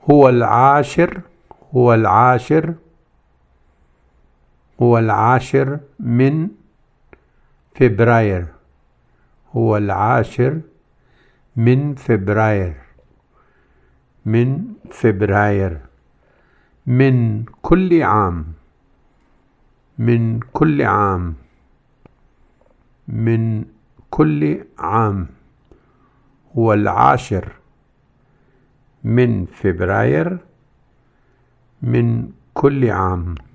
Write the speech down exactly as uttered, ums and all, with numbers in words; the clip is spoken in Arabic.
هو العاشر هو العاشر هو العاشر من فبراير هو العاشر من فبراير من فبراير من كل عام من كل عام من كل عام هو العاشر من فبراير من كل عام.